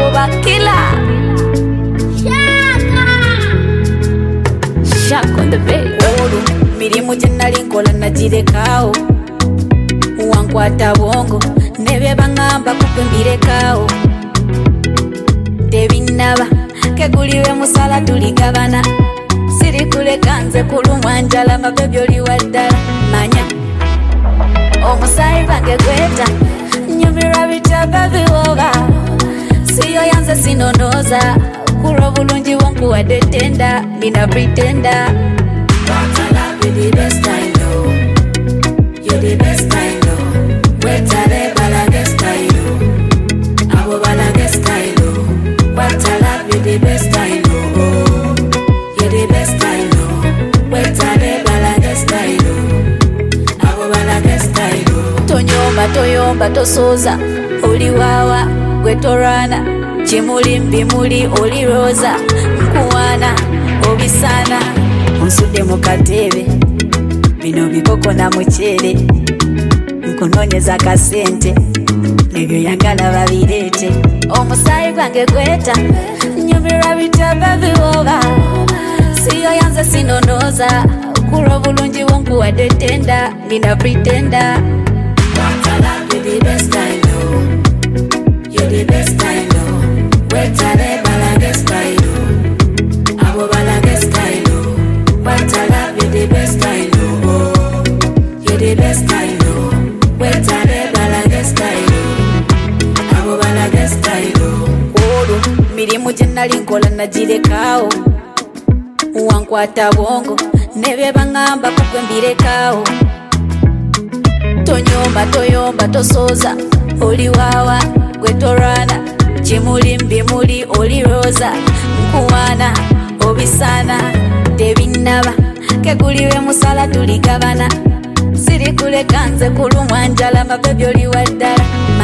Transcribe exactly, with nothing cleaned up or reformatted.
oba killer. Shaka Shaka on the beat. Olu mirimu jenali nkola najirekawo wankwata bongo nebe bangamba kukwembirekawo tebinaba keguliwe musala tuligabana siri kuleka nze kulumwa njala mabebyo liwaddala manya omusayi bange gweta nyumira bitaba biwoba siyo yanze sinonoza kulo bulungi wonkuwadde tenda bina pretenda. But I love you the best I know. You're the best I know. Wait a day, balagues I know. Abo balagues I know. But I love you the best I know. You're the best I know. Wait a day, balagues I know. Abo balagues I know. Tonyomba toyomba tosoza. Oli wawa gwetorana. Chimuli mbimuli oli roza. Mkuwana obisana. Nsudde mu katebe bino bikoko na muchere nkunonyeza kasente nebyo yagala babirete omusayi gwange gweta nyumira bitaba biwoba siyo yanze sinonoza kulo bulungi wonkuwadde tenda bina pretenda. But I love you the best I know. You're the best I know. Wait a day, balagues I know. Abo balagues I know. But I love you the best I know. You're the best I know. Wait a day, balagues I know. Abo balagues I know. Olu mirimu jenali nkola najirekawo wankwata bongo nebe bangamba kukwembirekawo tonyomba toyomba tosoza oli wawa gwetorana chimuli mbimuli oli roza nkuwana obisana tebinaba keguliwe musala tuligabana siri kuleka nze kulumwa njala mabebyo liwaddala